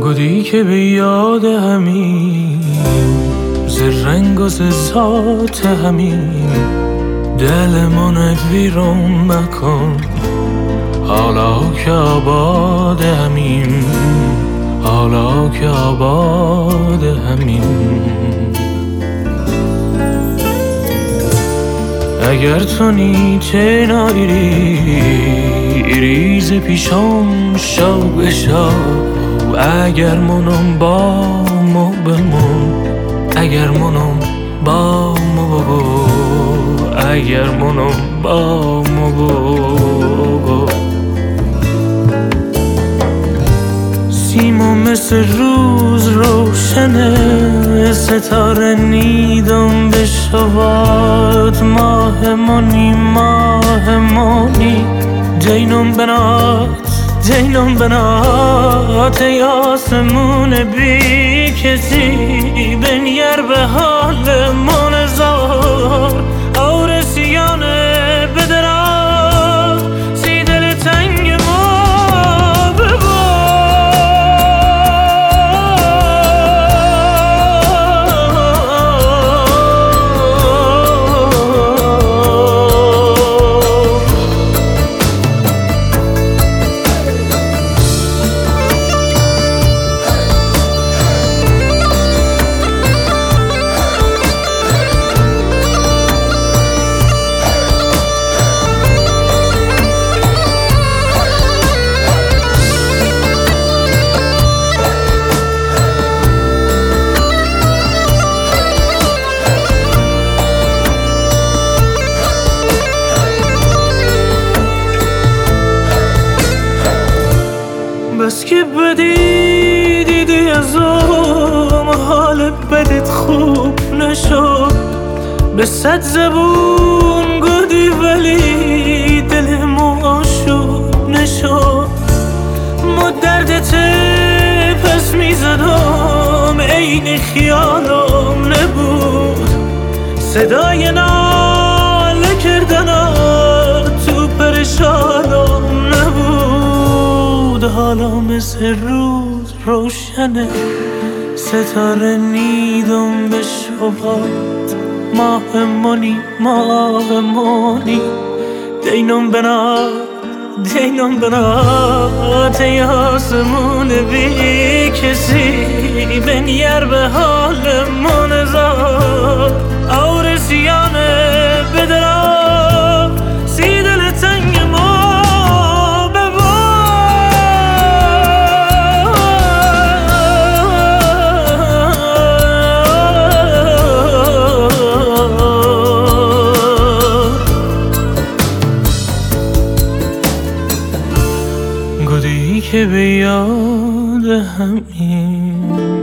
گودی که به یاد همین ز رنگ و ز ذات همین دل من ویرون مکن حالا که آباد همین حالا که آباد همین اگر تو نیچه نایری ز پیشم شو بشو اگر منم با مو بمون اگر منم با مو اگر منم با مو سیمو مثل روز روشنه ستاره نیدم بشواد ماه مانی جینم بنات ای آسمون بی کسی بنگر به حال من زار آرسیانه بدرا سی دل تنگ ما ببار بس که بدی دیدی ازم حال بدت خوب نشد به 100 زبون گودی ولی دلمو آشوب نشد ما دردت پس میزدم عین خیالم نبود صدای ناله کردنت تو پرشانم نبود حالا مثل روز روشنه ستاره نیدم به شبات ماه مانی دینم بنات ای آسمون بی کسی بنیر به حال من زار آرسیانه بدرا سی دل تنگ ما گودی که به یاد همین